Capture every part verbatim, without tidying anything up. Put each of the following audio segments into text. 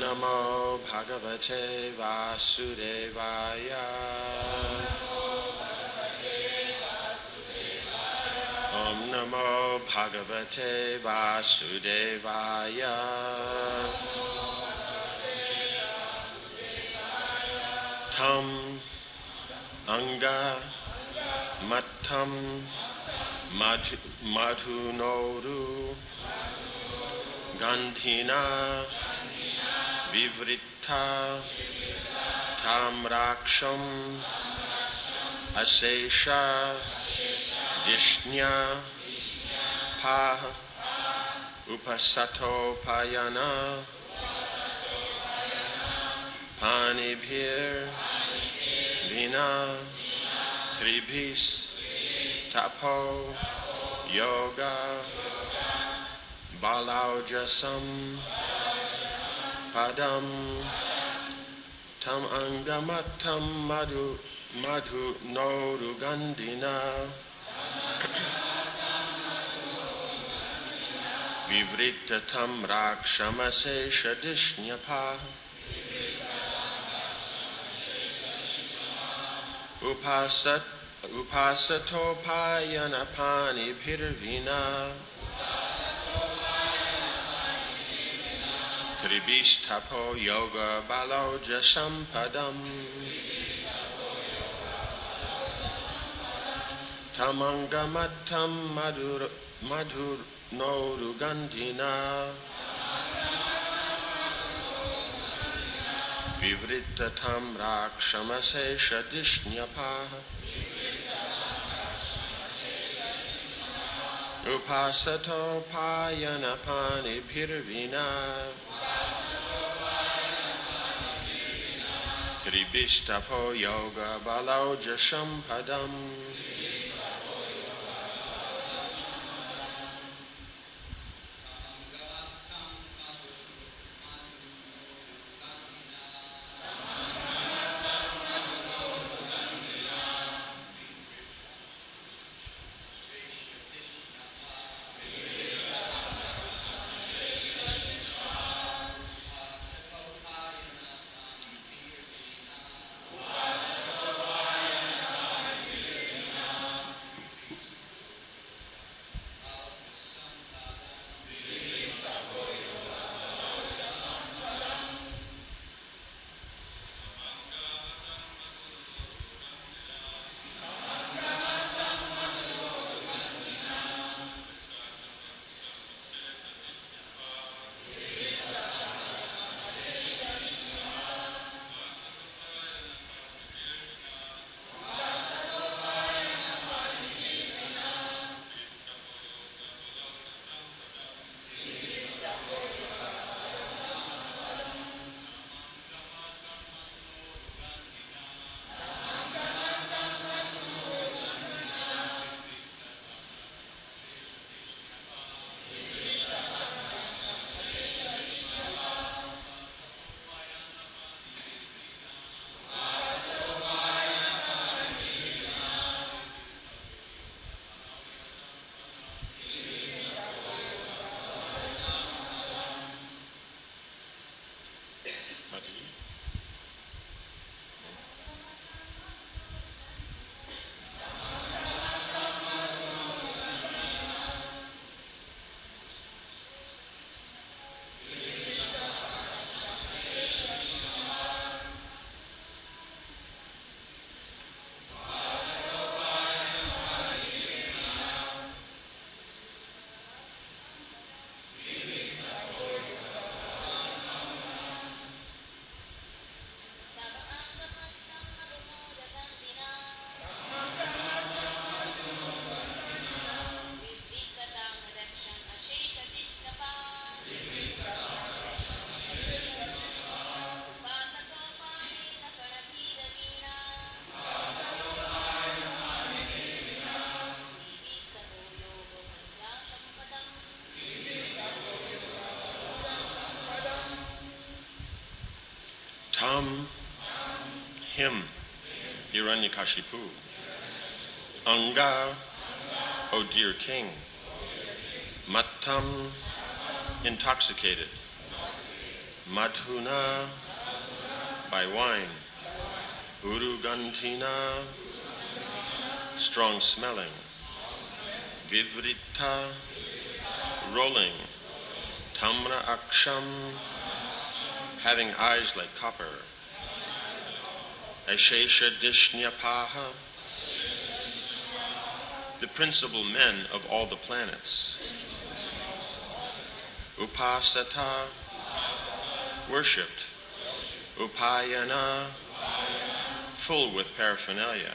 Namo Bhagavate Vasudevaya. Om Namo Bhagavate Vasudevaya. Tam Anga Mattam Madhu, madhu Noru Gandhina Vivritta Tamraksham Asesha Dishnya Pa Upasato Payana Panibhir Vina Tribhis Tapo Yoga Balaujasam Padam Tam Angamatam Madhu Madhu Noru Gandhina Vivrita Tam Rakshamase Shadishnyapa Upasat Upasato Payana Pani Pirvina Tribhistapo Yoga Baloja Sampadam Tamangamatam Madhur Madhur Noru Gandhina Vivrita Tam Rakshamase Shadishnyapa Upasato Payana Pani Pirvina Tribhistapo Yoga Baloja Sampadam Tam, him, Hiranyakashipu. Anga, O dear king. Mattam, intoxicated. Madhuna, by wine. Urugantina, strong smelling. Vivrita, rolling. Tamra aksham, having eyes like copper. Ashesha Dishnapaha, the principal men of all the planets. Upasata, worshipped. Upayana, full with paraphernalia.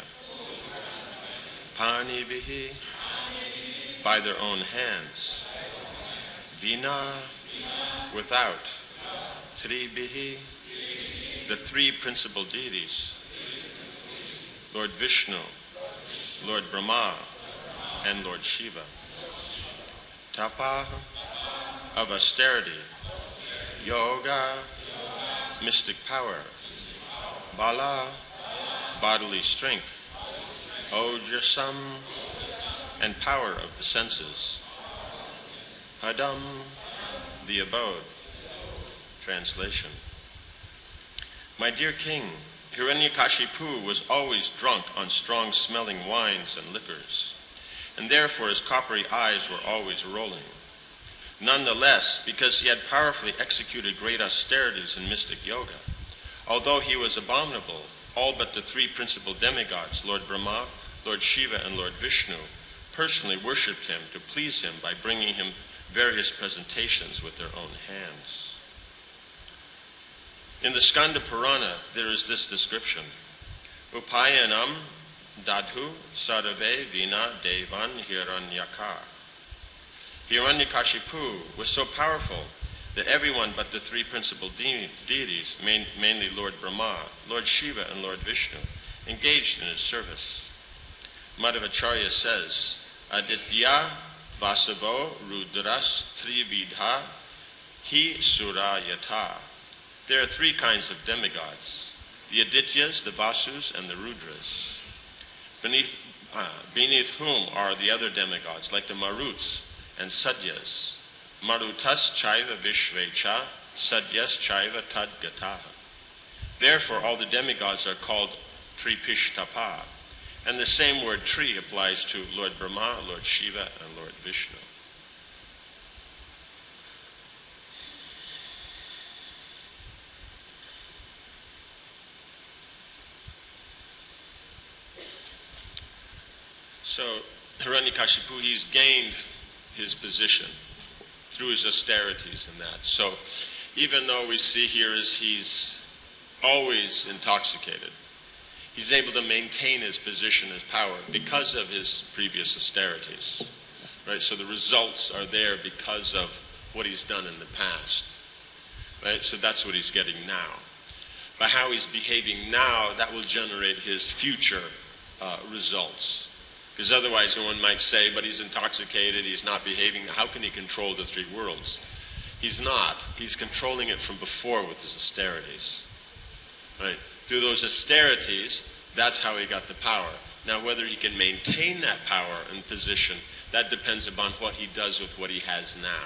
Panivihi, by their own hands. Vina, without. Tribihi, the three principal deities. Lord Vishnu, Lord Brahma, and Lord Shiva. Tapa, of austerity. Yoga, mystic power. Bala, bodily strength. Ojasam, and power of the senses. Hadam, the abode. Translation. My dear king, Hiranyakashipu was always drunk on strong-smelling wines and liquors, and therefore his coppery eyes were always rolling. Nonetheless, because he had powerfully executed great austerities in mystic yoga, although he was abominable, all but the three principal demigods, Lord Brahma, Lord Shiva, and Lord Vishnu, personally worshipped him to please him by bringing him various presentations with their own hands. In the Skanda Purana, there is this description. Upayanam dadhu sarave vina devan hiranyaka. Hiranyakashipu was so powerful that everyone but the three principal de- deities, main, mainly Lord Brahma, Lord Shiva, and Lord Vishnu, engaged in his service. Madhvacharya says, Aditya Vasavo Rudras Trividha Hi Surayata. There are three kinds of demigods, the Adityas, the Vasus, and the Rudras, beneath, uh, beneath whom are the other demigods, like the Maruts and Sadyas. Marutas chaiva vishvecha, Sadyas chaiva tadgataha. Therefore, all the demigods are called Tripishtapa, and the same word tri applies to Lord Brahma, Lord Shiva, and Lord Vishnu. So Hiranyakashipu, he's gained his position through his austerities and that. So even though we see here is he's always intoxicated, he's able to maintain his position, his power, because of his previous austerities. Right? So the results are there because of what he's done in the past. Right? So that's what he's getting now. By how he's behaving now, that will generate his future uh, results. Because otherwise one might say, but he's intoxicated, he's not behaving, how can he control the three worlds? He's not. He's controlling it from before with his austerities. Right? Through those austerities, that's how he got the power. Now whether he can maintain that power and position, that depends upon what he does with what he has now.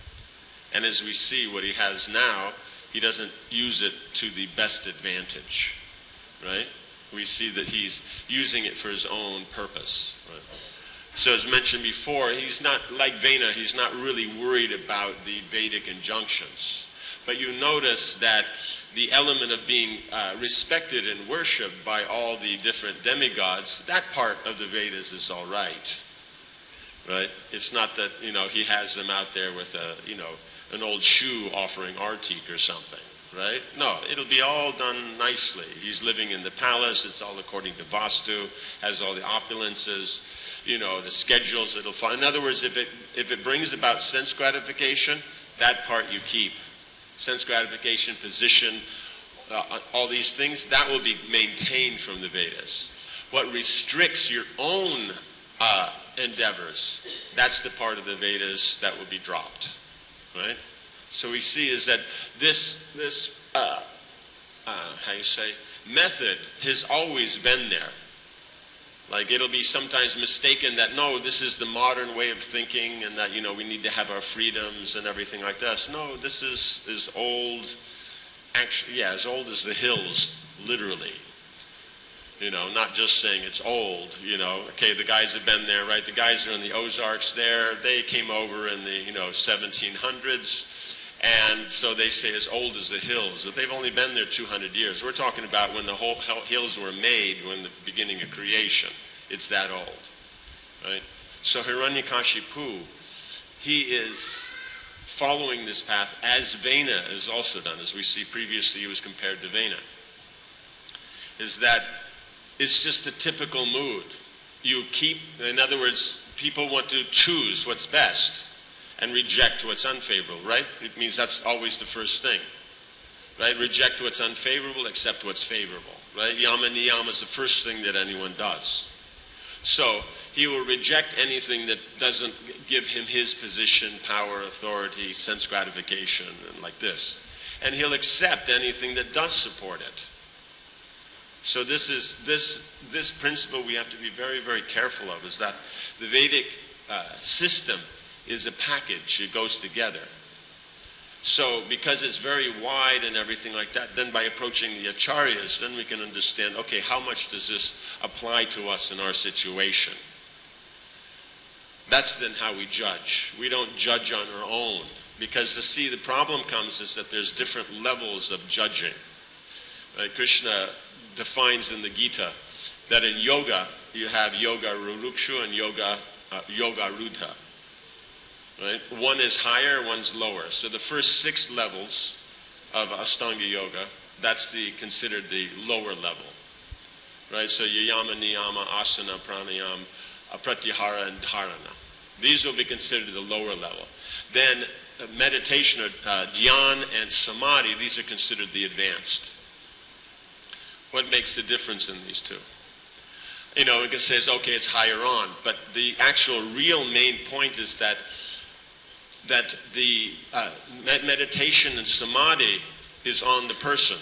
And as we see what he has now, he doesn't use it to the best advantage. Right? We see that he's using it for his own purpose. Right? So as mentioned before, he's not, like Vena, he's not really worried about the Vedic injunctions. But you notice that the element of being uh, respected and worshipped by all the different demigods, that part of the Vedas is all right. Right? It's not that, you know, he has them out there with a, you know, an old shoe offering artik or something. Right? No, it'll be all done nicely. He's living in the palace. It's all according to Vastu, has all the opulences, you know, the schedules it'll follow. In other words, if it if it brings about sense gratification, that part you keep. Sense gratification, position, uh, all these things, that will be maintained from the Vedas. What restricts your own uh, endeavors, that's the part of the Vedas that will be dropped. Right? So we see is that this, this uh, uh, how you say, method has always been there. Like it'll be sometimes mistaken that, no, this is the modern way of thinking and that, you know, we need to have our freedoms and everything like this. No, this is, is old, actually, yeah, as old as the hills, literally. You know, not just saying it's old, you know, okay, the guys have been there, right? The guys are in the Ozarks there. They came over in the, you know, seventeen hundreds. And so they say as old as the hills, but they've only been there two hundred years. We're talking about when the whole hills were made, when the beginning of creation. It's that old, right? So Hiranyakashipu, he is following this path as Vena has also done, as we see previously he was compared to Vena. Is that it's just the typical mood. You keep, in other words, people want to choose what's best and reject what's unfavorable, right? It means that's always the first thing, right? Reject what's unfavorable, accept what's favorable, right? Yama niyama is the first thing that anyone does. So he will reject anything that doesn't give him his position, power, authority, sense gratification, and like this. And he'll accept anything that does support it. So this is this this principle we have to be very, very careful of, is that the Vedic uh, system is a package. It goes together. So because it's very wide and everything like that, then by approaching the acharyas, then we can understand, okay, how much does this apply to us in our situation? That's then how we judge. We don't judge on our own. Because, to see, the problem comes is that there's different levels of judging. Right? Krishna defines in the Gita that in yoga, you have yoga rurukshu and yoga, uh, yoga rudha. Right? One is higher, one's lower. So the first six levels of Ashtanga Yoga, that's the considered the lower level. Right? So yama, niyama, asana, pranayama, pratyahara, and dharana. These will be considered the lower level. Then uh, meditation, uh, dhyan and samadhi, these are considered the advanced. What makes the difference in these two? You know, we can say, okay, it's higher on, but the actual real main point is that that the uh, med- meditation and samadhi is on the person,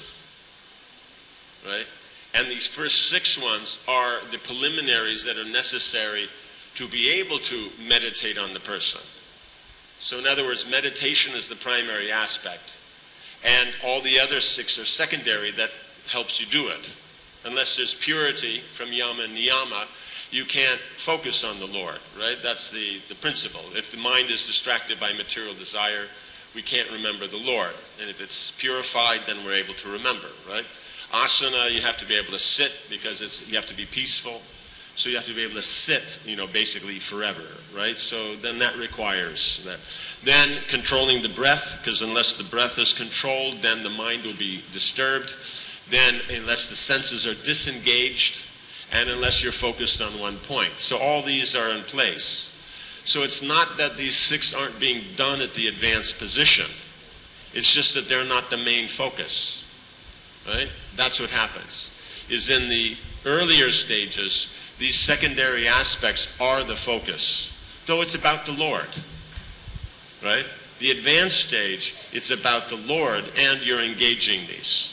right? And these first six ones are the preliminaries that are necessary to be able to meditate on the person. So in other words, meditation is the primary aspect, and all the other six are secondary that helps you do it. Unless there's purity from yama and niyama, you can't focus on the Lord, right? That's the, the principle. If the mind is distracted by material desire, we can't remember the Lord. And if it's purified, then we're able to remember, right? Asana, you have to be able to sit because it's you have to be peaceful. So you have to be able to sit, you know, basically forever, right? So then that requires that. Then controlling the breath, because unless the breath is controlled, then the mind will be disturbed. Then unless the senses are disengaged, and unless you're focused on one point. So all these are in place. So it's not that these six aren't being done at the advanced position. It's just that they're not the main focus, right? That's what happens. Is in the earlier stages, these secondary aspects are the focus, though it's about the Lord, right? The advanced stage, it's about the Lord, and you're engaging these.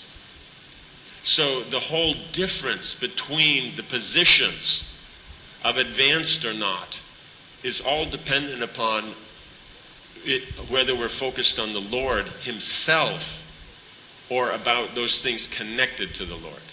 So the whole difference between the positions of advanced or not is all dependent upon it, whether we're focused on the Lord himself or about those things connected to the Lord.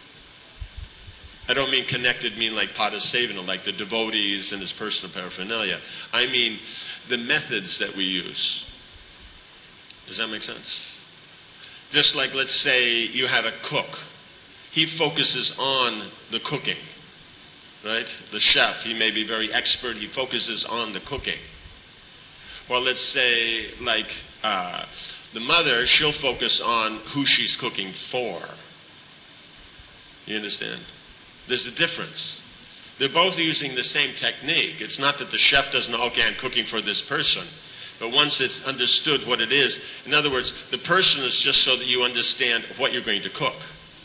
I don't mean connected mean like padasevana, like the devotees and his personal paraphernalia. I mean the methods that we use. Does that make sense? Just like, let's say you have a cook. He focuses on the cooking, right? The chef, he may be very expert. He focuses on the cooking. Well, let's say like uh, the mother, she'll focus on who she's cooking for. You understand? There's a difference. They're both using the same technique. It's not that the chef doesn't know, okay, I'm cooking for this person. But once it's understood what it is, in other words, the person is just so that you understand what you're going to cook.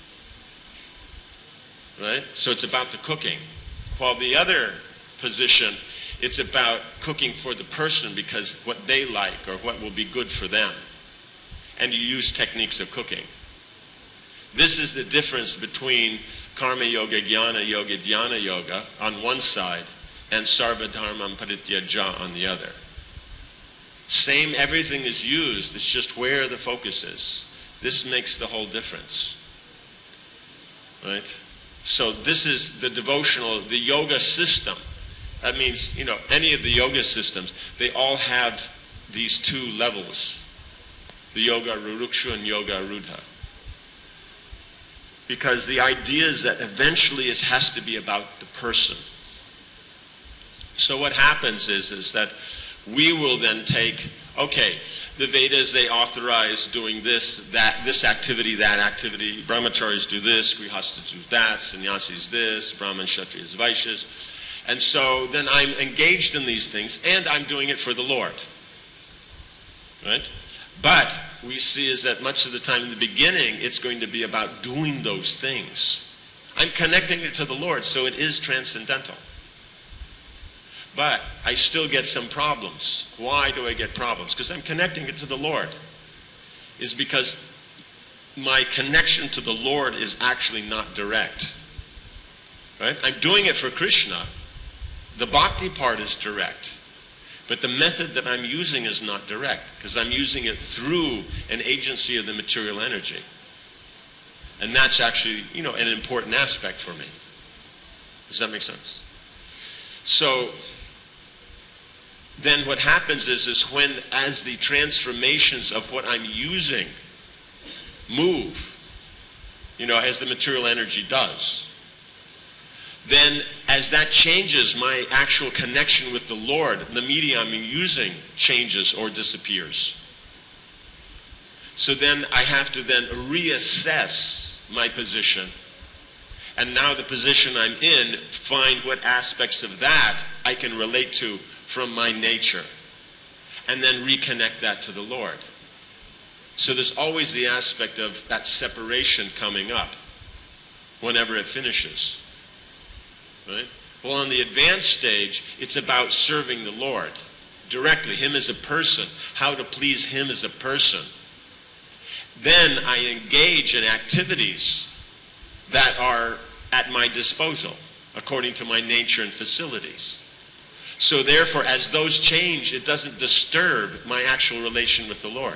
Right? So it's about the cooking. While the other position, it's about cooking for the person because what they like or what will be good for them. And you use techniques of cooking. This is the difference between Karma Yoga, Jnana Yoga, Dhyana Yoga on one side and Sarva Dharmam Parityaja on the other. Same, everything is used, it's just where the focus is. This makes the whole difference. Right? So this is the devotional, the yoga system. That means, you know, any of the yoga systems, they all have these two levels. The yoga rurukshu and yoga arudha. Because the idea is that eventually it has to be about the person. So what happens is, is that we will then take, okay, the Vedas, they authorize doing this, that, this activity, that activity. Brahmacharis do this, Grihastas do that, Sannyasis this, Brahman, Kshatriyas, Vaishyas. And so then I'm engaged in these things, and I'm doing it for the Lord. Right? But we see is that much of the time in the beginning, it's going to be about doing those things. I'm connecting it to the Lord, so it is transcendental. But I still get some problems. Why do I get problems? Because I'm connecting it to the Lord. Is because my connection to the Lord is actually not direct. Right? I'm doing it for Krishna. The bhakti part is direct. But the method that I'm using is not direct, because I'm using it through an agency of the material energy. And that's actually, you know, an important aspect for me. Does that make sense? So then what happens is, is when, as the transformations of what I'm using move, you know, as the material energy does, then as that changes, my actual connection with the Lord, the medium I'm using changes or disappears. So then I have to then reassess my position. And now the position I'm in, find what aspects of that I can relate to from my nature. And then reconnect that to the Lord. So there's always the aspect of that separation coming up whenever it finishes. Right? Well, on the advanced stage, it's about serving the Lord directly, Him as a person, how to please Him as a person. Then I engage in activities that are at my disposal, according to my nature and facilities. So therefore, as those change, it doesn't disturb my actual relation with the Lord.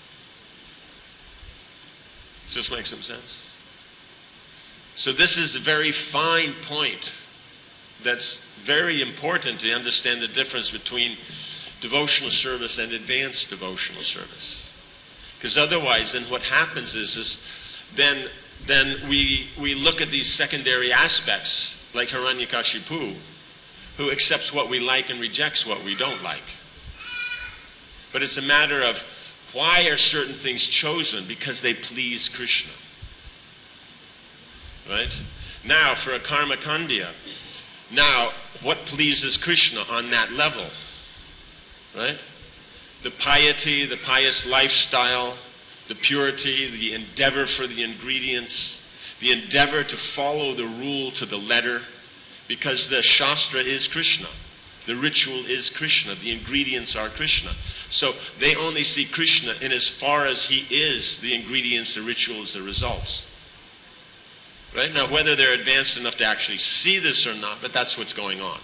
Does this make some sense? So this is a very fine point that's very important to understand the difference between devotional service and advanced devotional service. Because otherwise, then what happens is, is then, then we, we look at these secondary aspects, like Hiranyakashipu, who accepts what we like and rejects what we don't like. But it's a matter of, why are certain things chosen? Because they please Krishna. Right? Now, for a Karma Kandya, now, what pleases Krishna on that level? Right? The piety, the pious lifestyle, the purity, the endeavor for the ingredients, the endeavor to follow the rule to the letter, because the Shastra is Krishna. The ritual is Krishna. The ingredients are Krishna. So they only see Krishna in as far as He is the ingredients, the rituals, the results. Right? Now, whether they're advanced enough to actually see this or not, but that's what's going on.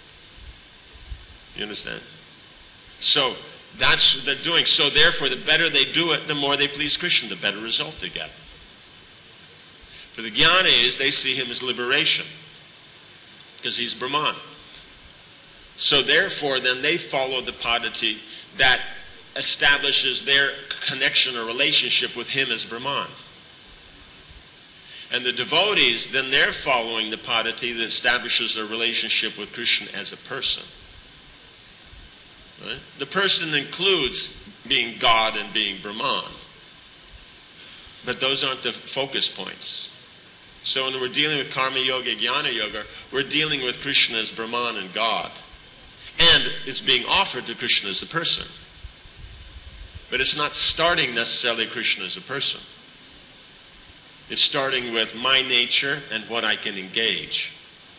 You understand? So that's what they're doing. So therefore, the better they do it, the more they please Krishna, the better result they get. For the Jnanis, they see Him as liberation, because He's Brahman. So therefore, then they follow the padati that establishes their connection or relationship with Him as Brahman. And the devotees, then they're following the padati that establishes their relationship with Krishna as a person. Right? The person includes being God and being Brahman. But those aren't the focus points. So when we're dealing with Karma Yoga, Jnana Yoga, we're dealing with Krishna as Brahman and God. And it's being offered to Krishna as a person. But it's not starting necessarily Krishna as a person. It's starting with my nature and what I can engage.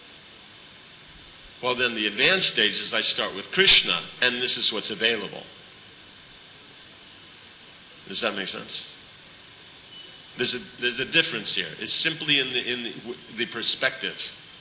Well, then the advanced stages, I start with Krishna, and this is what's available. Does that make sense? There's a, there's a difference here. It's simply in the, in the, the perspective.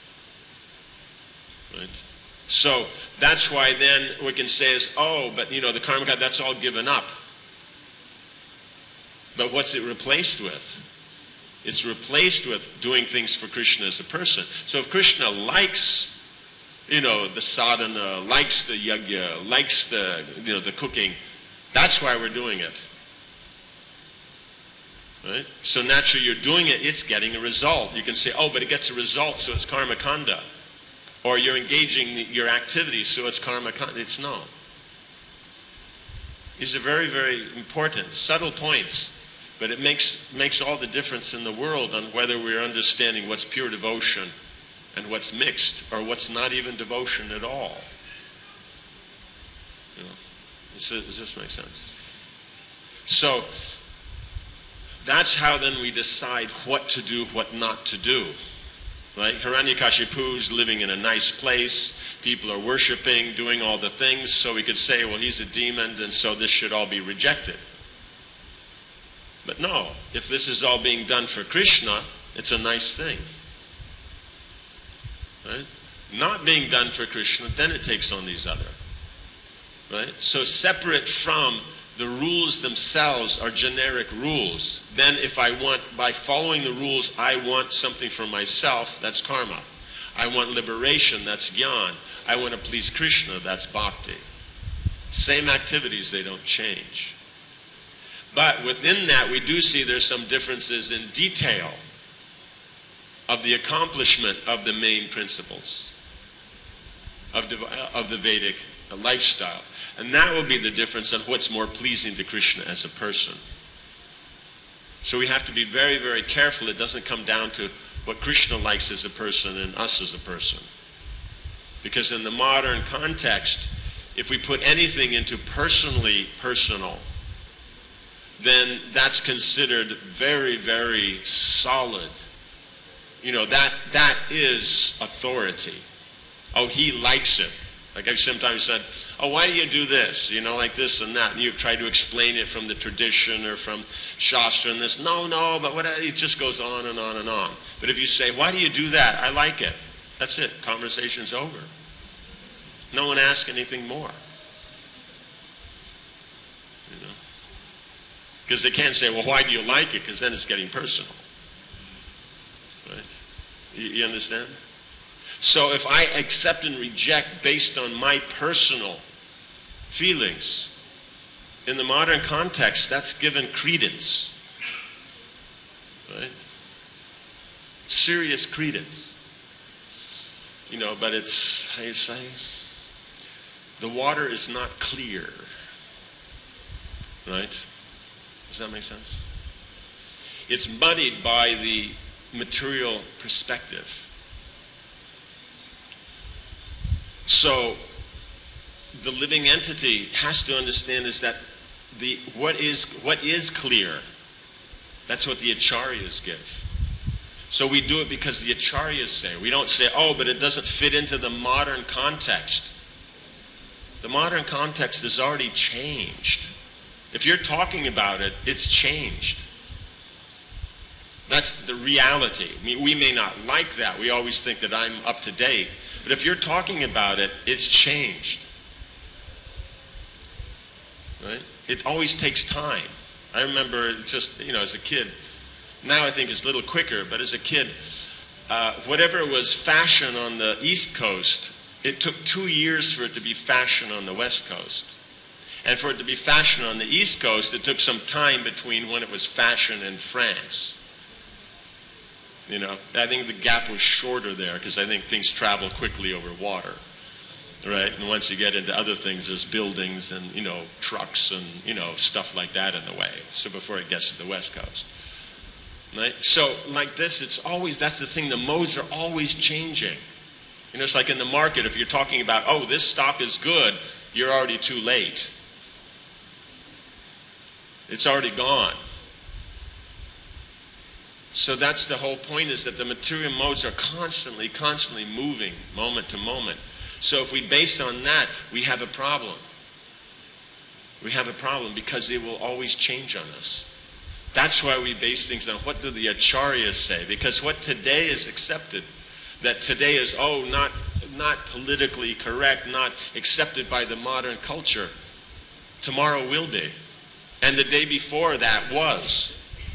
Right? So that's why then we can say is, oh, but you know, the karma, that's all given up. But what's it replaced with? It's replaced with doing things for Krishna as a person. So if Krishna likes, you know, the sadhana, likes the yajna, likes the, you know, the cooking, that's why we're doing it. Right? So naturally you're doing it, it's getting a result. You can say, oh, but it gets a result, so it's karma kanda. Or you're engaging your activities, so it's karma kanda. It's no. These are very, very important, subtle points. But it makes, makes all the difference in the world on whether we're understanding what's pure devotion and what's mixed, or what's not even devotion at all. You know, does, does this make sense? So, that's how then we decide what to do, what not to do. Right? Hiranyakashipu's living in a nice place, people are worshiping, doing all the things, so we could say, well, he's a demon, and so this should all be rejected. But no, if this is all being done for Krishna, it's a nice thing. Right? Not being done for Krishna, then it takes on these other. Right? So separate from the rules themselves are generic rules. Then if I want, by following the rules, I want something for myself, that's karma. I want liberation, that's jnana. I want to please Krishna, that's bhakti. Same activities, they don't change. But within that, we do see there's some differences in detail of the accomplishment of the main principles of the, of the Vedic lifestyle. And that will be the difference on what's more pleasing to Krishna as a person. So we have to be very, very careful. It doesn't come down to what Krishna likes as a person and us as a person. Because in the modern context, if we put anything into personally personal, then that's considered very, very solid. You know, that that is authority. Oh, he likes it. Like I've sometimes said, oh, why do you do this? You know, like this and that. And you've tried to explain it from the tradition or from Shastra and this. No, no, but what, it just goes on and on and on. But if you say, why do you do that? I like it. That's it. Conversation's over. No one asks anything more. You know? Because they can't say, well, why do you like it? Because then it's getting personal. Right? You, you understand? So if I accept and reject based on my personal feelings, in the modern context, that's given credence. Right? Serious credence. You know, but it's, how you say, the water is not clear. Right? Does that make sense? It's muddied by the material perspective. So the living entity has to understand is that the what is what is clear, that's what the acharyas give. So we do it because the acharyas say. We don't say, oh, but it doesn't fit into the modern context. The modern context has already changed. If you're talking about it, it's changed. That's the reality. I mean, we may not like that. We always think that I'm up to date. But if you're talking about it, it's changed. Right? It always takes time. I remember just, you know, as a kid, now I think it's a little quicker, but as a kid, uh, whatever was fashion on the East Coast, it took two years for it to be fashion on the West Coast. And for it to be fashion on the East Coast, it took some time between when it was fashion in France. You know, I think the gap was shorter there because I think things travel quickly over water, right? And once you get into other things, there's buildings and, you know, trucks and, you know, stuff like that in the way. So before it gets to the West Coast, right? So like this, it's always, that's the thing, the modes are always changing. You know, it's like in the market, if you're talking about, oh, this stock is good, you're already too late. It's already gone. So that's the whole point, is that the material modes are constantly, constantly moving, moment to moment. So if we base on that, we have a problem. We have a problem because they will always change on us. That's why we base things on what do the acharyas say. Because what today is accepted, that today is, oh, not, not politically correct, not accepted by the modern culture, tomorrow will be. And the day before that was.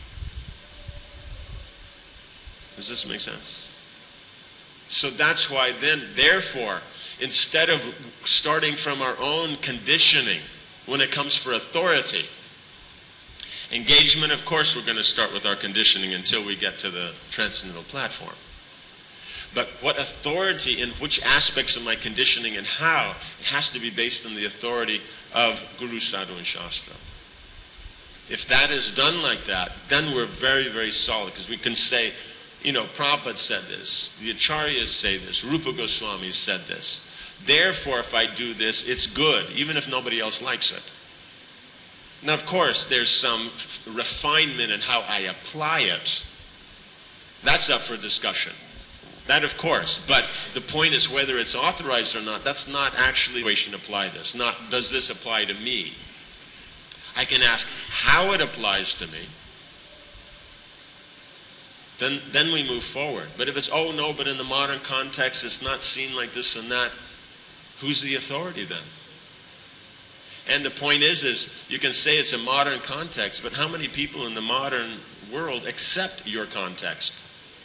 Does this make sense? So that's why then, therefore, instead of starting from our own conditioning when it comes for authority, engagement, of course, we're going to start with our conditioning until we get to the transcendental platform. But what authority, in which aspects of my conditioning and how, it has to be based on the authority of Guru, Sadhu, and Shastra. If that is done like that, then we're very, very solid, because we can say, you know, Prabhupada said this, the Acharyas say this, Rupa Goswami said this. Therefore, if I do this, it's good, even if nobody else likes it. Now, of course, there's some refinement in how I apply it. That's up for discussion. That, of course. But the point is whether it's authorized or not, that's not actually the way we should apply this. Not, does this apply to me? I can ask how it applies to me. Then, then we move forward. But if it's, oh no, but in the modern context it's not seen like this and that, who's the authority then? And the point is, is you can say it's a modern context, but how many people in the modern world accept your context?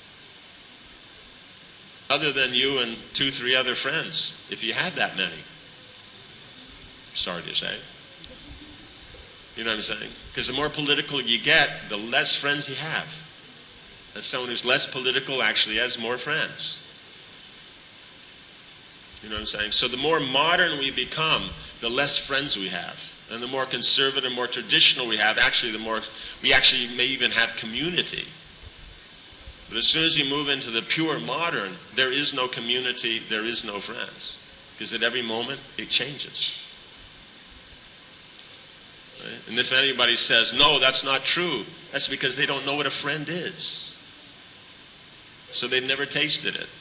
Other than you and two, three other friends, if you had that many. Sorry to say. You know what I'm saying? Because the more political you get, the less friends you have. And someone who's less political actually has more friends. You know what I'm saying? So the more modern we become, the less friends we have. And the more conservative, more traditional we have, actually the more, we actually may even have community. But as soon as you move into the pure modern, there is no community, there is no friends. Because at every moment, it changes. Right? And if anybody says, no, that's not true, that's because they don't know what a friend is. So they've never tasted it.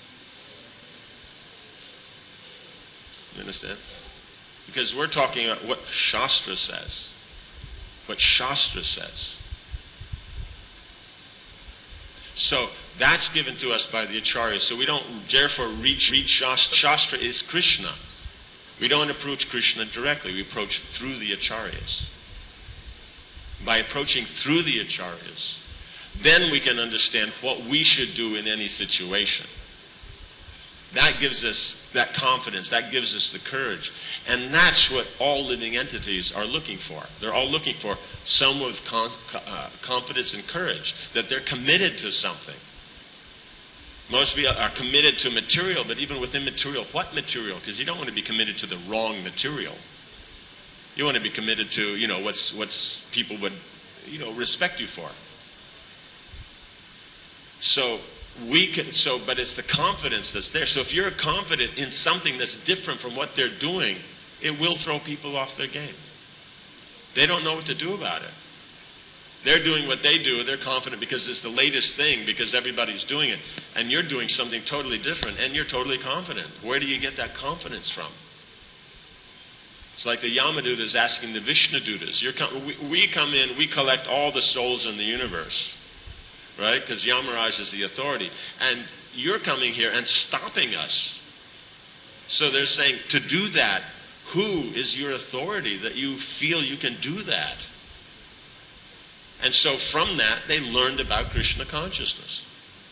You understand? Because we're talking about what Shastra says. What Shastra says. So that's given to us by the Acharyas. So we don't therefore reach, reach Shastra. Shastra is Krishna. We don't approach Krishna directly. We approach through the Acharyas. By approaching through the Acharyas, then we can understand what we should do in any situation. That gives us that confidence, that gives us the courage. And that's what all living entities are looking for. They're all looking for someone with con uh, confidence and courage, that they're committed to something. Most people are committed to material, but even within material, what material? Because you don't want to be committed to the wrong material. You want to be committed to, you know, what's, what's people would, you know, respect you for. So we can, so, but it's the confidence that's there. So if you're confident in something that's different from what they're doing, it will throw people off their game. They don't know what to do about it. They're doing what they do, they're confident because it's the latest thing, because everybody's doing it. And you're doing something totally different, and you're totally confident. Where do you get that confidence from? It's like the Yamadutas asking the Vishnudutas. You're com we, we come in, we collect all the souls in the universe. Right? Because Yamaraj is the authority. And you're coming here and stopping us. So they're saying, to do that, who is your authority that you feel you can do that? And so from that, they learned about Krishna consciousness.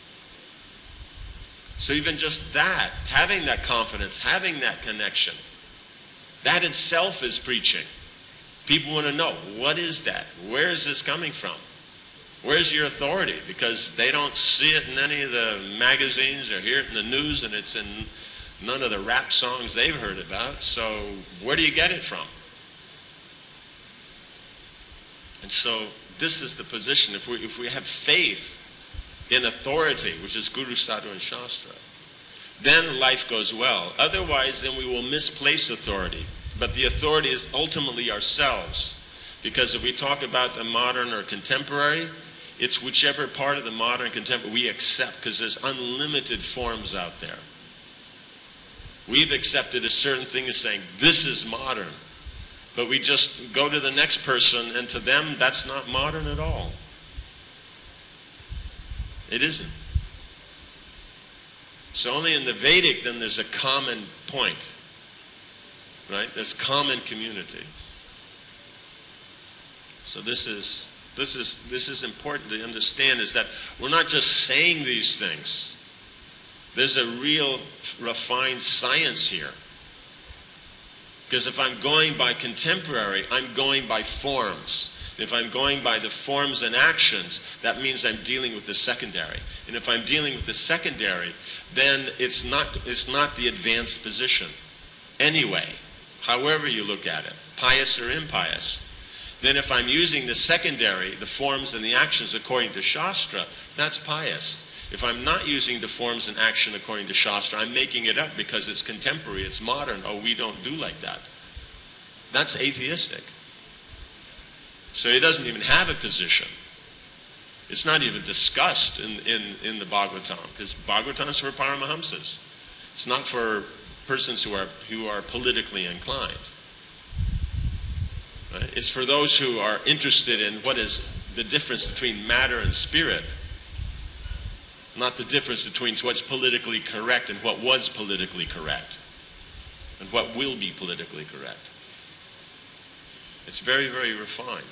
So even just that, having that confidence, having that connection, that itself is preaching. People want to know, what is that? Where is this coming from? Where's your authority? Because they don't see it in any of the magazines or hear it in the news, and it's in none of the rap songs they've heard about. So where do you get it from? And so this is the position. If we, if we have faith in authority, which is Guru, Sadhu, and Shastra, then life goes well. Otherwise, then we will misplace authority. But the authority is ultimately ourselves. Because if we talk about the modern or contemporary, it's whichever part of the modern contemporary we accept, because there's unlimited forms out there. We've accepted a certain thing as saying, this is modern. But we just go to the next person, and to them, that's not modern at all. It isn't. So only in the Vedic, then, there's a common point. Right? There's common community. So this is this is this is important to understand, is that we're not just saying these things. There's a real refined science here. Because if I'm going by contemporary, I'm going by forms. If I'm going by the forms and actions, that means I'm dealing with the secondary. And if I'm dealing with the secondary, then it's not, it's not the advanced position. Anyway, however you look at it, pious or impious. Then if I'm using the secondary, the forms and the actions according to Shastra, that's pious. If I'm not using the forms and action according to Shastra, I'm making it up because it's contemporary, it's modern. Oh, we don't do like that. That's atheistic. So he doesn't even have a position. It's not even discussed in, in, in the Bhagavatam, because Bhagavatam is for Paramahamsas. It's not for persons who are, who are politically inclined. Right? It's for those who are interested in what is the difference between matter and spirit, not the difference between what's politically correct and what was politically correct, and what will be politically correct. It's very, very refined.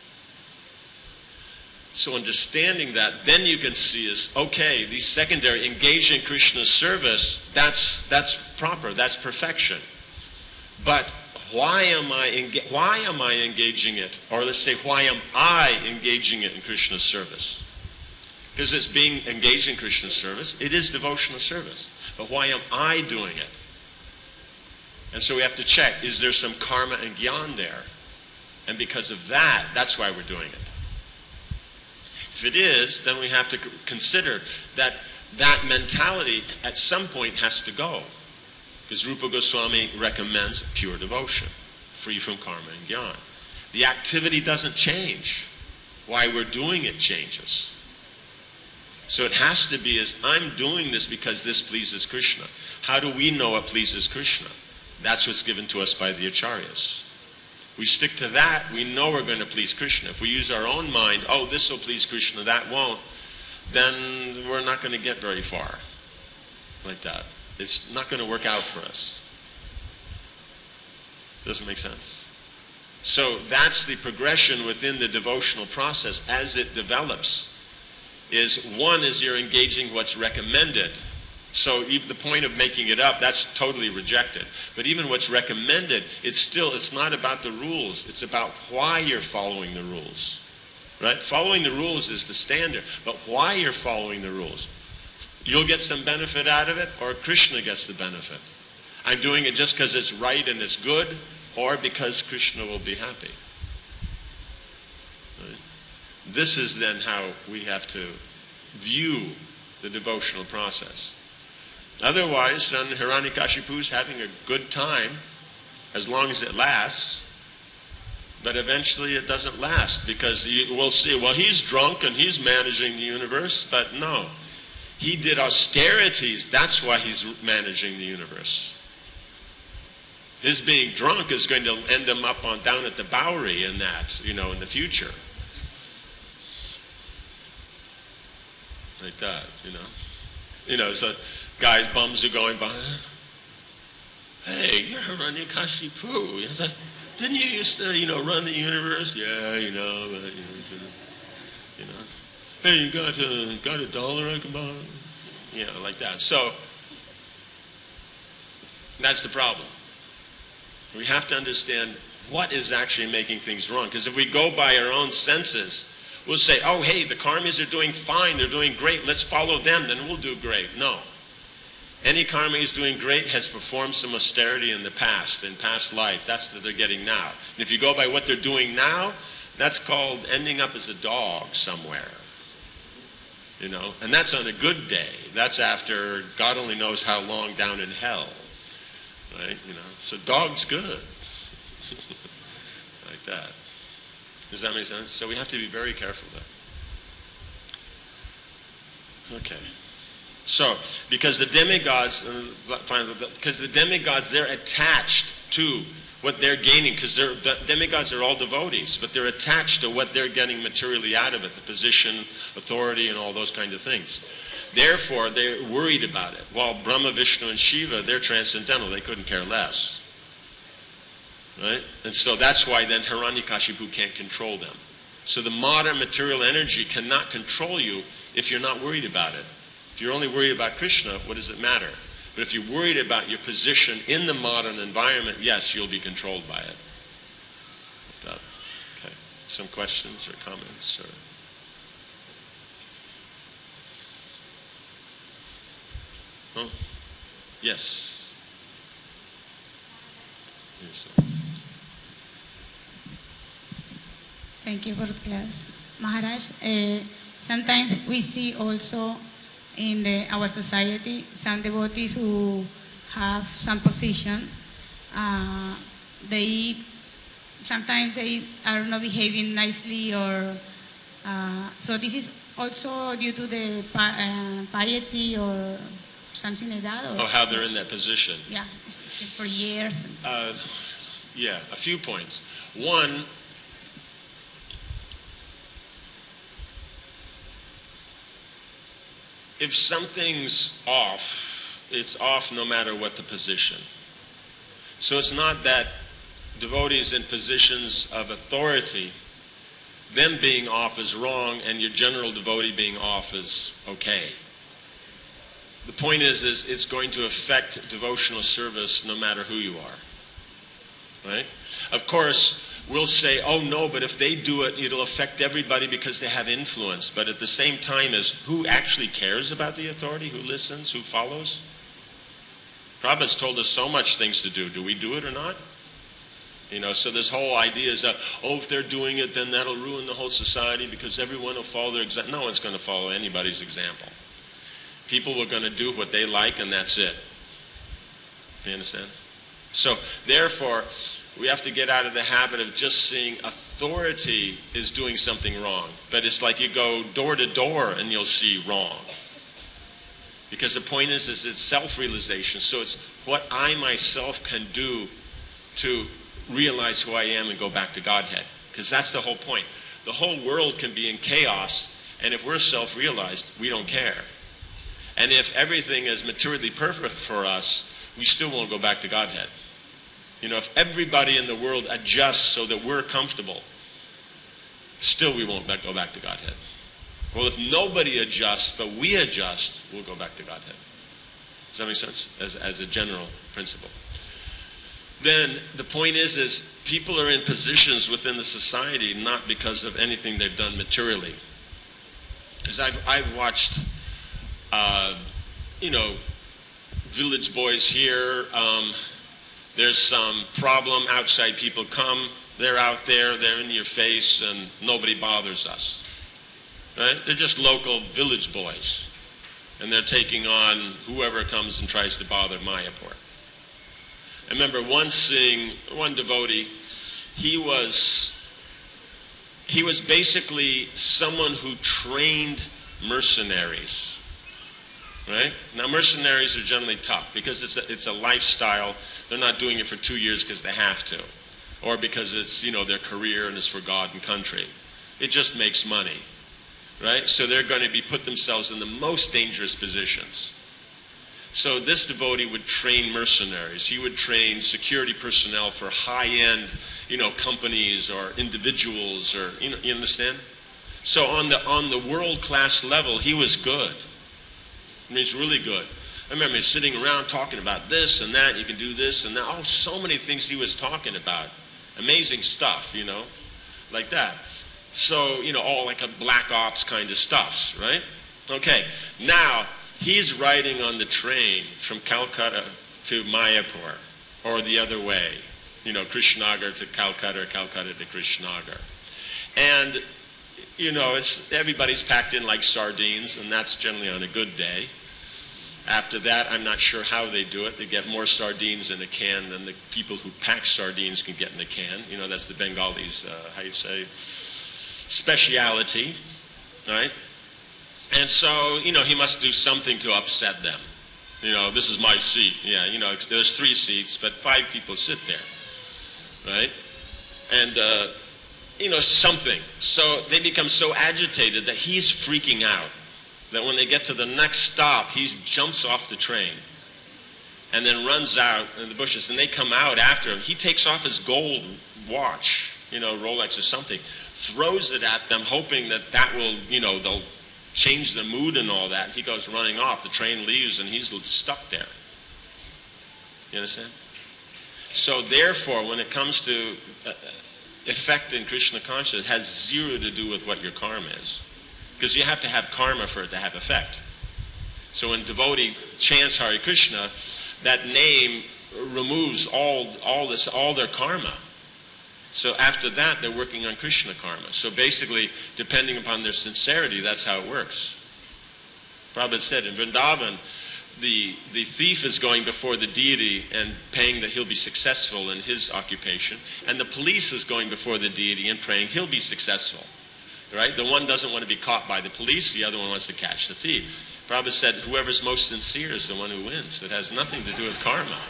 So understanding that, then you can see is, okay, these secondary, engage in Krishna's service, that's, that's proper, that's perfection. But why am I enga- why am I engaging it? Or let's say, why am I engaging it in Krishna's service? Because it's being engaged in Krishna's service, it is devotional service. But why am I doing it? And so we have to check, is there some karma and gyan there? And because of that, that's why we're doing it. If it is, then we have to consider that that mentality at some point has to go. Because Rupa Goswami recommends pure devotion, free from karma and gyan. The activity doesn't change. Why we're doing it changes. So it has to be as, I'm doing this because this pleases Krishna. How do we know it pleases Krishna? That's what's given to us by the Acharyas. We stick to that, we know we're going to please Krishna. If we use our own mind, oh, this will please Krishna, that won't, then we're not going to get very far like that. It's not going to work out for us. Doesn't make sense. So that's the progression within the devotional process as it develops. Is one is you're engaging what's recommended. So the point of making it up, that's totally rejected. But even what's recommended, it's still, it's not about the rules. It's about why you're following the rules. Right? Following the rules is the standard. But why you're following the rules. You'll get some benefit out of it, or Krishna gets the benefit. I'm doing it just because it's right and it's good, or because Krishna will be happy. Right? This is then how we have to view the devotional process. Otherwise, then Hiranyakashipu's having a good time, as long as it lasts, but eventually it doesn't last, because you, we'll see, well, he's drunk and he's managing the universe, but no. He did austerities, that's why he's managing the universe. His being drunk is going to end him up on down at the Bowery in that, you know, in the future. Like that, you know. You know, so guys, bums are going by. Hey, you're Hiranyakashipu. It's like, didn't you used to, you know, run the universe? Yeah, you know, but, you know, you know. Hey, you got a, got a dollar I can borrow? You know, like that. So, that's the problem. We have to understand what is actually making things wrong. Because if we go by our own senses, we'll say, oh, hey, the karmis are doing fine, they're doing great, let's follow them, then we'll do great. No. Any karma who's doing great has performed some austerity in the past, in past life. That's what they're getting now. And if you go by what they're doing now, that's called ending up as a dog somewhere. You know, and that's on a good day. That's after God only knows how long down in hell. Right? You know, so dog's good. Like that. Does that make sense? So we have to be very careful there. Okay. So, because the demigods, uh, because the demigods, they're attached to what they're gaining, because the demigods are all devotees, but they're attached to what they're getting materially out of it, the position, authority, and all those kind of things. Therefore, they're worried about it. While Brahma, Vishnu, and Shiva, they're transcendental. They couldn't care less. Right? And so that's why then Hiranyakashipu can't control them. So the modern material energy cannot control you if you're not worried about it. If you're only worried about Krishna, what does it matter? But if you're worried about your position in the modern environment, yes, you'll be controlled by it. Okay. Some questions or comments? Or oh, yes. Yes. Thank you for the class. Maharaj, uh, sometimes we see also in the, our society some devotees who have some position. Uh, they sometimes they are not behaving nicely, or uh, so this is also due to the pi- uh, piety or something like that. Or, oh, how they're in that position. Yeah, it's, it's for years. Uh, yeah, a few points. One, if something's off, it's off no matter what the position. So it's not that devotees in positions of authority, them being off is wrong and your general devotee being off is okay. The point is, is it's going to affect devotional service no matter who you are. Right? Of course, we'll say, oh no, but if they do it, it'll affect everybody because they have influence. But at the same time, is who actually cares about the authority? Who listens? Who follows? Prabhupada's told us so much things to do. Do we do it or not? You know, so this whole idea is that, oh, if they're doing it, then that'll ruin the whole society because everyone will follow their example. No one's going to follow anybody's example. People are going to do what they like, and that's it. You understand? So, therefore, we have to get out of the habit of just seeing authority is doing something wrong. But it's like you go door to door and you'll see wrong. Because the point is, is it's self-realization. So it's what I myself can do to realize who I am and go back to Godhead. Because that's the whole point. The whole world can be in chaos, and if we're self-realized, we don't care. And if everything is materially perfect for us, we still won't go back to Godhead. You know, if everybody in the world adjusts so that we're comfortable, still we won't go back to Godhead. Well, if nobody adjusts, but we adjust, we'll go back to Godhead. Does that make sense? As, as a general principle. Then the point is, is people are in positions within the society not because of anything they've done materially. Because I've, I've watched, uh, you know, village boys here. Um, there's some problem, outside people come, they're out there, they're in your face, and nobody bothers us. Right? They're just local village boys. And they're taking on whoever comes and tries to bother Mayapur. I remember once seeing one devotee, he was, he was basically someone who trained mercenaries. Right? Now mercenaries are generally tough because it's a, it's a lifestyle. They're not doing it for two years because they have to. Or because it's, you know, their career and it's for God and country. It just makes money. Right? So they're going to be put themselves in the most dangerous positions. So this devotee would train mercenaries. He would train security personnel for high-end, you know, companies or individuals, or you know, you understand? So on the on the world-class level, he was good. I mean, he's really good. I remember him sitting around talking about this and that. You can do this and that. Oh, so many things he was talking about. Amazing stuff, you know, like that. So, you know, all like a black ops kind of stuffs, right? Okay, now he's riding on the train from Calcutta to Mayapur, or the other way, you know, Krishnagar to Calcutta, or Calcutta to Krishnagar. And, you know, it's everybody's packed in like sardines, and that's generally on a good day. After that, I'm not sure how they do it. They get more sardines in a can than the people who pack sardines can get in a can. You know, that's the Bengalis, uh, how you say, speciality, right? And so, you know, he must do something to upset them. You know, this is my seat. Yeah, you know, there's three seats, but five people sit there, right? And, uh, you know, something. So they become so agitated that he's freaking out, that when they get to the next stop, he jumps off the train and then runs out in the bushes, and they come out after him. He takes off his gold watch, you know, Rolex or something, throws it at them, hoping that that will, you know, they'll change the mood and all that. He goes running off. The train leaves, and he's stuck there. You understand? So therefore, when it comes to uh, effect in Krishna consciousness, it has zero to do with what your karma is. Because you have to have karma for it to have effect. So when devotee chants Hare Krishna, that name removes all, all, this, all their karma. So after that, they're working on Krishna karma. So basically, depending upon their sincerity, that's how it works. Prabhupada said in Vrindavan, the, the thief is going before the deity and praying that he'll be successful in his occupation, and the police is going before the deity and praying he'll be successful. Right? The one doesn't want to be caught by the police, the other one wants to catch the thief. Prabhupada said, whoever's most sincere is the one who wins. It has nothing to do with karma.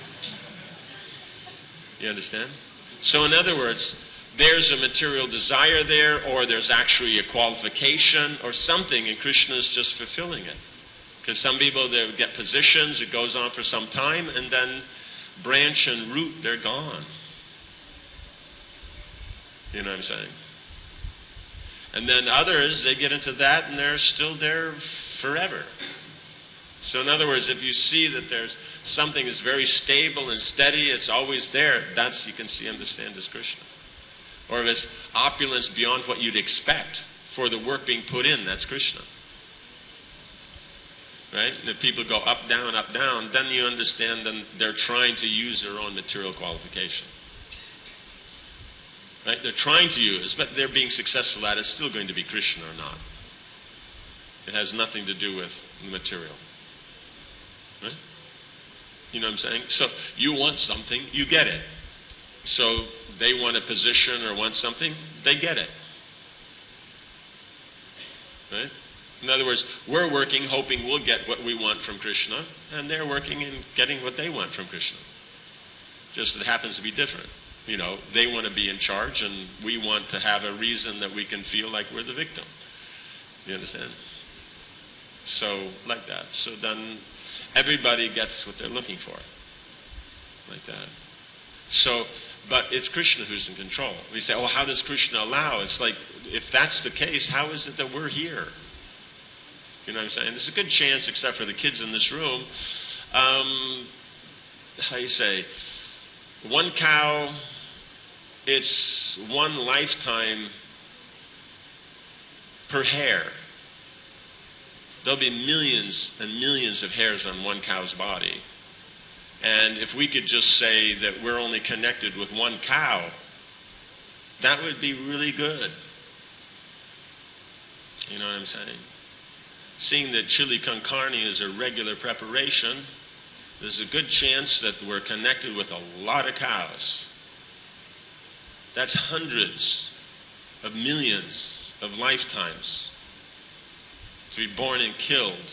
You understand? So in other words, there's a material desire there, or there's actually a qualification or something, and Krishna is just fulfilling it. Because some people, they get positions, it goes on for some time, and then branch and root, they're gone. You know what I'm saying? And then others, they get into that, and they're still there forever. So in other words, if you see that there's something is very stable and steady, it's always there, that's, you can see, understand as Krishna. Or if it's opulence beyond what you'd expect for the work being put in, that's Krishna. Right? And if people go up, down, up, down, then you understand then they're trying to use their own material qualification. Right? They're trying to use, but they're being successful at it. It's still going to be Krishna or not. It has nothing to do with the material. Right? You know what I'm saying? So you want something, you get it. So they want a position or want something, they get it. Right? In other words, we're working hoping we'll get what we want from Krishna, and they're working and getting what they want from Krishna. Just it happens to be different. You know, they want to be in charge, and we want to have a reason that we can feel like we're the victim. You understand? So, like that. So then everybody gets what they're looking for. Like that. So, but it's Krishna who's in control. We say, oh, how does Krishna allow? It's like, if that's the case, how is it that we're here? You know what I'm saying? There's a good chance, except for the kids in this room, um, how you say, one cow, it's one lifetime per hair. There'll be millions and millions of hairs on one cow's body. And if we could just say that we're only connected with one cow, that would be really good. You know what I'm saying? Seeing that chili con carne is a regular preparation, there's a good chance that we're connected with a lot of cows. That's hundreds of millions of lifetimes to be born and killed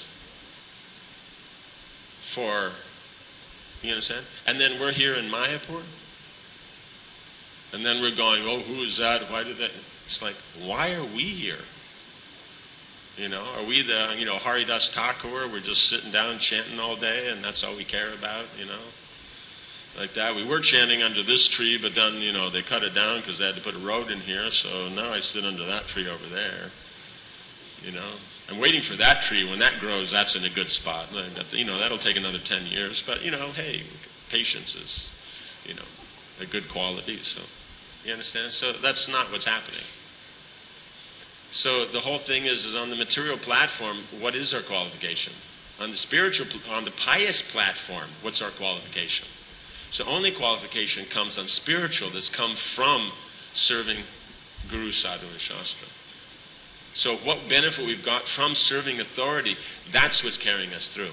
for, you understand? And then we're here in Mayapur. And then we're going, oh, who is that? Why did that? It's like, why are we here? You know, are we the, you know, Haridas Thakur? We're just sitting down chanting all day, and that's all we care about, you know? Like that. We were chanting under this tree, but then, you know, they cut it down because they had to put a road in here, so now I sit under that tree over there. You know? I'm waiting for that tree. When that grows, that's in a good spot. You know, that'll take another ten years, but, you know, hey, patience is, you know, a good quality, so, you understand? So that's not what's happening. So the whole thing is, is on the material platform, what is our qualification? On the spiritual, on the pious platform, what's our qualification? So only qualification comes on spiritual that's come from serving Guru, Sadhu, and Shastra. So what benefit we've got from serving authority, that's what's carrying us through.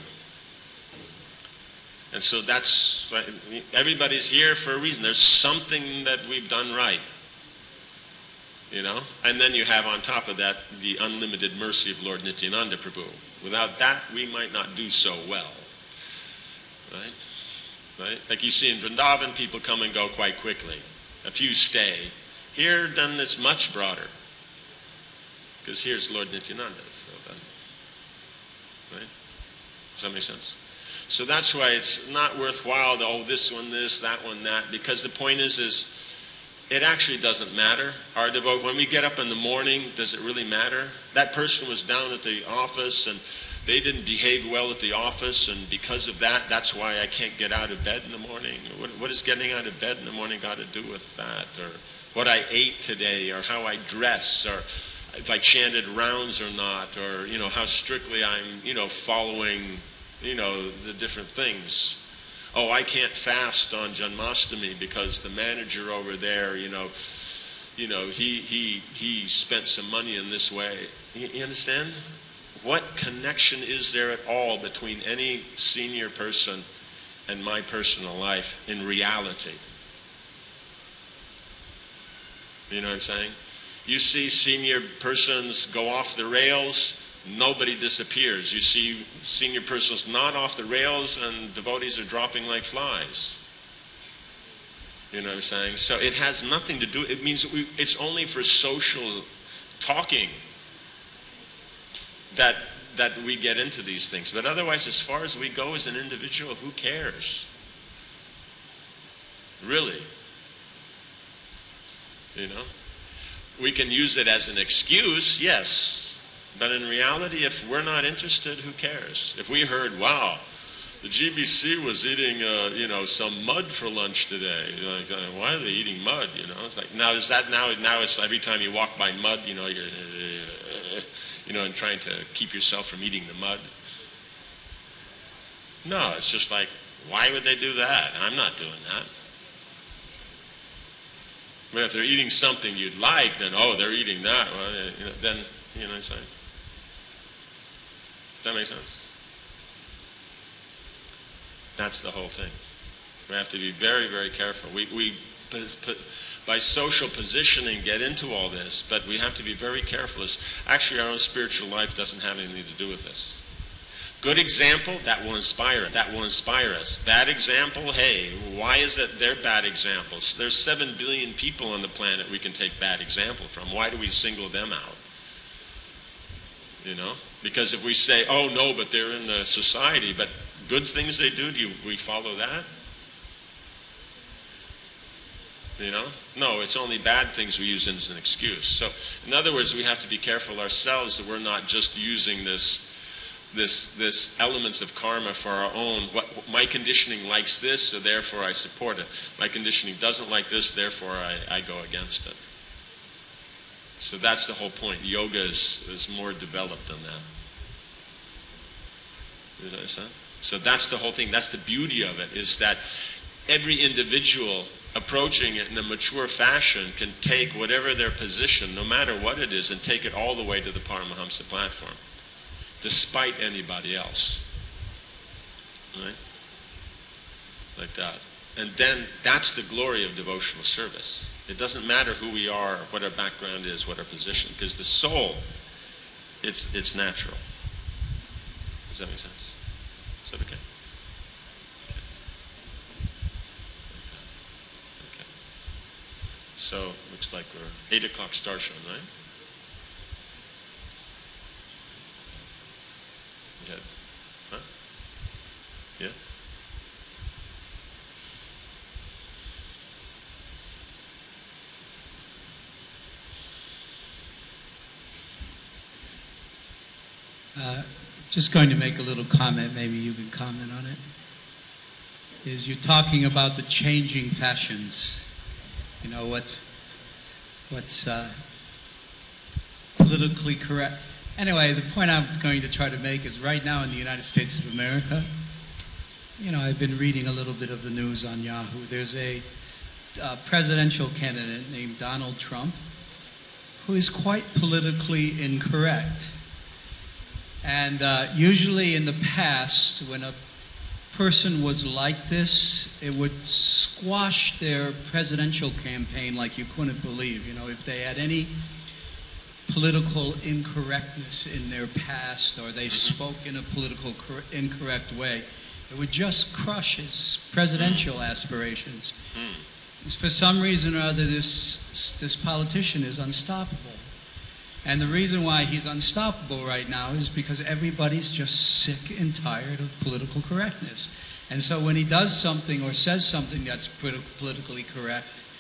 And so that's, everybody's here for a reason. There's something that we've done right. You know? And then you have on top of that the unlimited mercy of Lord Nityananda Prabhu. Without that, we might not do so well. Right? Right? Like you see in Vrindavan, people come and go quite quickly. A few stay. Here, then it's much broader. Because here's Lord Nityananda. So then, right? Does that make sense? So that's why it's not worthwhile to, oh, this one, this, that one, that. Because the point is, is it actually doesn't matter. Our devote, when we get up in the morning, does it really matter? That person was down at the office and they didn't behave well at the office, and because of that, that's why I can't get out of bed in the morning. What, what is getting out of bed in the morning got to do with that? Or what I ate today, or how I dress, or if I chanted rounds or not, or, you know, how strictly I'm, you know, following, you know, the different things. Oh, I can't fast on Janmashtami because the manager over there, you know, you know, he he he spent some money in this way. You, you understand? What connection is there at all between any senior person and my personal life in reality? You know what I'm saying? You see senior persons go off the rails, nobody disappears. You see senior persons not off the rails, and devotees are dropping like flies. You know what I'm saying? So it has nothing to do, it means we, it's only for social talking that that we get into these things. But otherwise, as far as we go as an individual, who cares? Really? You know? We can use it as an excuse, yes. But in reality, if we're not interested, who cares? If we heard, wow, the G B C was eating, uh, you know, some mud for lunch today. Like, uh, why are they eating mud? You know, it's like, now is that now? Now it's every time you walk by mud, you know, you're, uh, you know, and trying to keep yourself from eating the mud. No, it's just like, why would they do that? I'm not doing that. But if they're eating something you'd like, then, oh, they're eating that. Well, you know, then, you know, it's like, does that make sense? That's the whole thing. We have to be very, very careful. We, we put, by social positioning, get into all this, but we have to be very careful. It's, actually, our own spiritual life doesn't have anything to do with this. Good example, that will inspire us. That will inspire us. Bad example, hey, why is it they're bad examples? There's seven billion people on the planet we can take bad example from. Why do we single them out? You know? Because if we say, oh, no, but they're in the society, but good things they do, do you, we follow that? You know? No, it's only bad things we use as an excuse. So, in other words, we have to be careful ourselves that we're not just using this this this elements of karma for our own. What, my conditioning likes this, so therefore I support it. My conditioning doesn't like this, therefore I, I go against it. So that's the whole point. Yoga is, is more developed than that. Does that make sense? So that's the whole thing. That's the beauty of it, is that every individual approaching it in a mature fashion can take whatever their position, no matter what it is, and take it all the way to the Paramahamsa platform, despite anybody else. Right? Like that. And then that's the glory of devotional service. It doesn't matter who we are, what our background is, what our position, because the soul, it's it's natural. Does that make sense? Is that okay? Okay. Okay. So, looks like we're eight o'clock darshan, right? Yeah. Huh? Yeah? Uh, just going to make a little comment, maybe you can comment on it. Is you're talking about the changing fashions. You know, what's, what's uh, politically correct. Anyway, the point I'm going to try to make is right now in the United States of America, you know, I've been reading a little bit of the news on Yahoo. There's a uh, presidential candidate named Donald Trump who is quite politically incorrect. And uh, usually in the past, when a person was like this, it would squash their presidential campaign like you couldn't believe. You know, if they had any political incorrectness in their past, or they spoke in a political cor- incorrect way, it would just crush his presidential aspirations. Mm. For some reason or other, this this politician is unstoppable. And the reason why he's unstoppable right now is because everybody's just sick and tired of political correctness. And so when he does something or says something that's politically correct,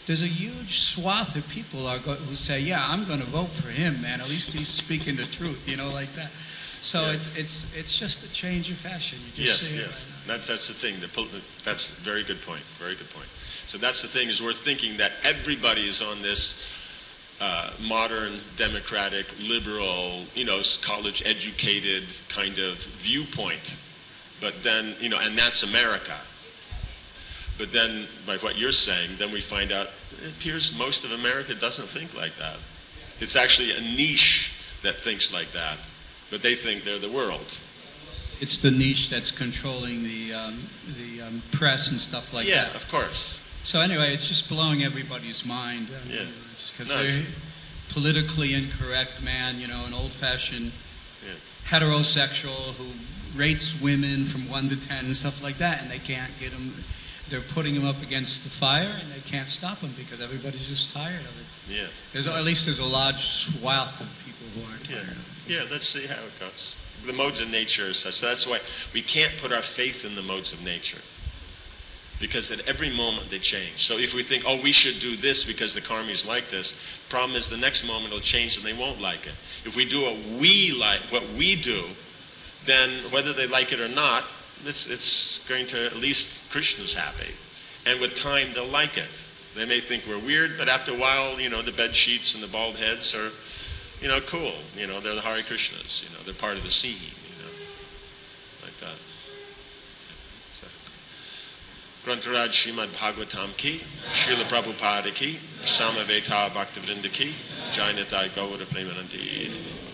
there's a huge swath of people are go- who say, yeah, I'm going to vote for him, man. At least he's speaking the truth, you know, like that. So Yes. it's it's it's just a change of fashion. You Yes, just see it yes. right now. That's that's the thing. The, pol- that's a very good point. Very good point. So that's the thing, is we're thinking that everybody is on this uh, modern, democratic, liberal, you know, college-educated kind of viewpoint. But then, you know, and that's America. But then, by what you're saying, then we find out it appears most of America doesn't think like that. It's actually a niche that thinks like that, but they think they're the world. It's the niche that's controlling the um, the um, press and stuff like Yeah, that. of course. So anyway, it's just blowing everybody's mind. I mean, Yeah. Because No, they're it's- politically incorrect man, you know, an old-fashioned Yeah. heterosexual who rates women from one to ten and stuff like that, and they can't get them. They're putting them up against the fire, and they can't stop them because everybody's just tired of it. Yeah. There's at least there's a large swath of people who are Yeah. tired of it. Yeah, let's see how it goes. The modes of nature are such. So that's why we can't put our faith in the modes of nature. Because at every moment they change. So if we think, oh, we should do this because the karma is like this, the problem is the next moment it'll change and they won't like it. If we do what we like, what we do, then whether they like it or not, it's, it's going to at least Krishna's happy. And with time, they'll like it. They may think we're weird, but after a while, you know, the bed sheets and the bald heads are, you know, cool. You know, they're the Hare Krishnas. You know, they're part of the scene. You know, like that. So, Grantaraj Srimad Bhagavatam ki, Srila Prabhupada ki, Samaveta Bhaktivinoda ki, Jainatai Gaura Premanandi.